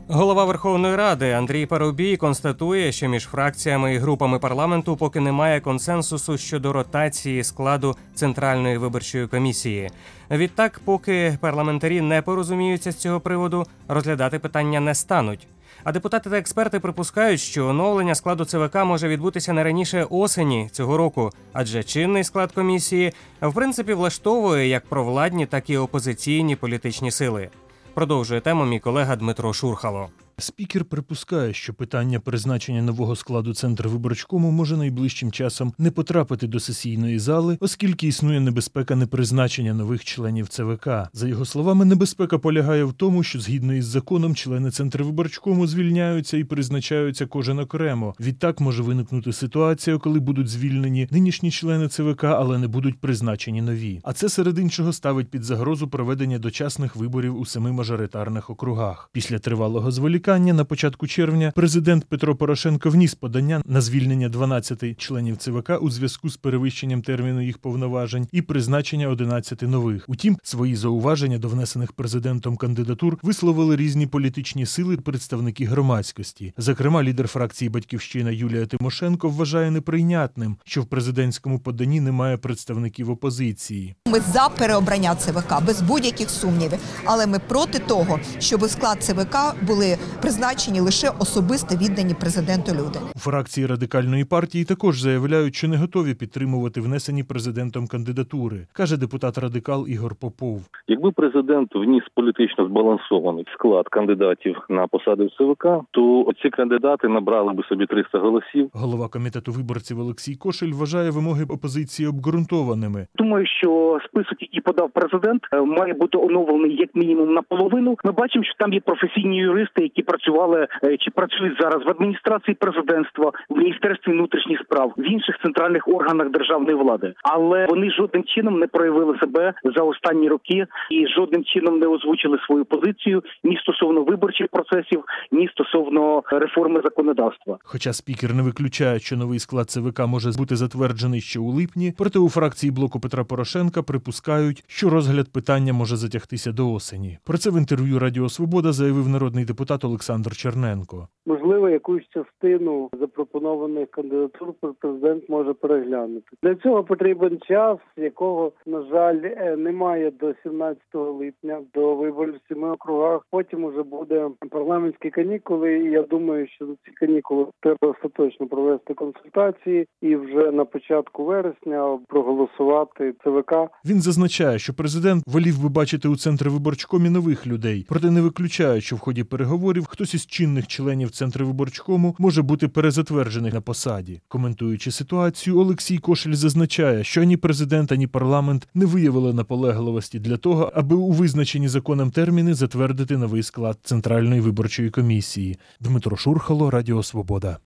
Голова Верховної Ради Андрій Парубій констатує, що між фракціями і групами парламенту поки немає консенсусу щодо ротації складу Центральної виборчої комісії. Відтак, поки парламентарі не порозуміються з цього приводу, розглядати питання не стануть. А депутати та експерти припускають, що оновлення складу ЦВК може відбутися не раніше осені цього року, адже чинний склад комісії в принципі влаштовує як провладні, так і опозиційні політичні сили. Продовжує тему мій колега Дмитро Шурхало. Спікер припускає, що питання призначення нового складу Центрвиборчкому може найближчим часом не потрапити до сесійної зали, оскільки існує небезпека непризначення нових членів ЦВК. За його словами, небезпека полягає в тому, що згідно із законом члени Центрвиборчкому звільняються і призначаються кожен окремо. Відтак може виникнути ситуація, коли будуть звільнені нинішні члени ЦВК, але не будуть призначені нові. А це серед іншого ставить під загрозу проведення дочасних виборів у 7 мажоритарних округах. Після тривалого зволікання на початку червня президент Петро Порошенко вніс подання на звільнення 12 членів ЦВК у зв'язку з перевищенням терміну їх повноважень і призначення 11 нових. Утім, свої зауваження до внесених президентом кандидатур висловили різні політичні сили, представники громадськості. Зокрема, лідер фракції «Батьківщина» Юлія Тимошенко вважає неприйнятним, що в президентському поданні немає представників опозиції. Ми за переобрання ЦВК, без будь-яких сумнівів, але ми проти того, щоб у склад ЦВК були призначені лише особисто віддані президенту люди. У фракції Радикальної партії також заявляють, що не готові підтримувати внесені президентом кандидатури, каже депутат-радикал Ігор Попов. Якби президент вніс політично збалансований склад кандидатів на посади в ЦВК, то ці кандидати набрали би собі 300 голосів. Голова комітету виборців Олексій Кошель вважає вимоги опозиції обґрунтованими. Думаю, що список, який подав президент, має бути оновлений як мінімум наполовину. Ми бачимо, що там є професійні юристи, які працювали чи працюють зараз в адміністрації президентства, в Міністерстві внутрішніх справ, в інших центральних органах державної влади. Але вони жодним чином не проявили себе за останні роки і жодним чином не озвучили свою позицію ні стосовно виборчих процесів, ні стосовно реформи законодавства. Хоча спікер не виключає, що новий склад ЦВК може бути затверджений ще у липні, проте у фракції блоку Петра Порошенка припускають, що розгляд питання може затягтися до осені. Про це в інтерв'ю Радіо Свобода заявив народний депутат Олександр Черненко. Можливо, якусь частину запропонованих кандидатур президент може переглянути. Для цього потрібен час, якого, на жаль, немає до 17 липня, до виборів в 7 округах. Потім уже буде парламентські канікули, і я думаю, що за ці канікули треба остаточно провести консультації і вже на початку вересня проголосувати ЦВК. Він зазначає, що президент волів би бачити у Центрвиборчкомі нових людей, проте не виключає, що в ході переговорів хтось із чинних членів Центрвиборчкому може бути перезатверджений на посаді. Коментуючи ситуацію, Олексій Кошель зазначає, що ані президент, ані парламент не виявили наполегливості для того, аби у визначені законом терміни затвердити новий склад Центральної виборчої комісії. Дмитро Шурхало, Радіо Свобода.